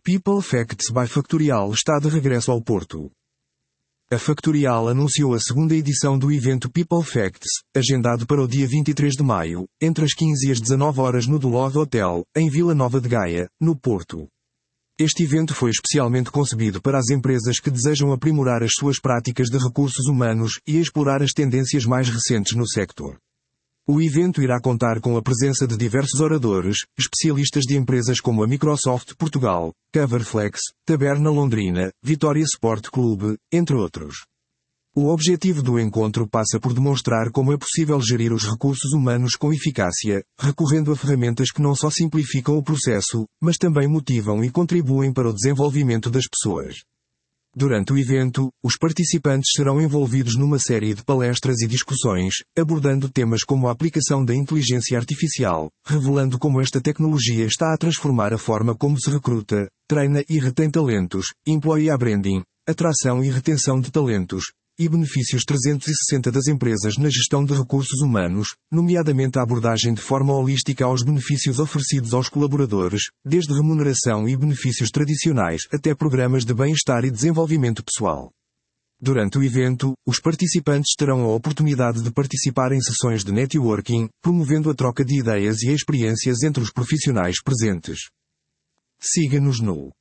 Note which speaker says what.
Speaker 1: People Facts by Factorial está de regresso ao Porto. A Factorial anunciou a segunda edição do evento People Facts, agendado para o dia 23 de maio, entre as 15 e as 19 horas no Love Hotel, em Vila Nova de Gaia, no Porto. Este evento foi especialmente concebido para as empresas que desejam aprimorar as suas práticas de recursos humanos e explorar as tendências mais recentes no sector. O evento irá contar com a presença de diversos oradores, especialistas de empresas como a Microsoft Portugal, Coverflex, Taberna Londrina, Vitória Sport Clube, entre outros. O objetivo do encontro passa por demonstrar como é possível gerir os recursos humanos com eficácia, recorrendo a ferramentas que não só simplificam o processo, mas também motivam e contribuem para o desenvolvimento das pessoas. Durante o evento, os participantes serão envolvidos numa série de palestras e discussões, abordando temas como a aplicação da inteligência artificial, revelando como esta tecnologia está a transformar a forma como se recruta, treina e retém talentos, employee branding, atração e retenção de talentos, e benefícios 360 das empresas na gestão de recursos humanos, nomeadamente a abordagem de forma holística aos benefícios oferecidos aos colaboradores, desde remuneração e benefícios tradicionais até programas de bem-estar e desenvolvimento pessoal. Durante o evento, os participantes terão a oportunidade de participar em sessões de networking, promovendo a troca de ideias e experiências entre os profissionais presentes. Siga-nos no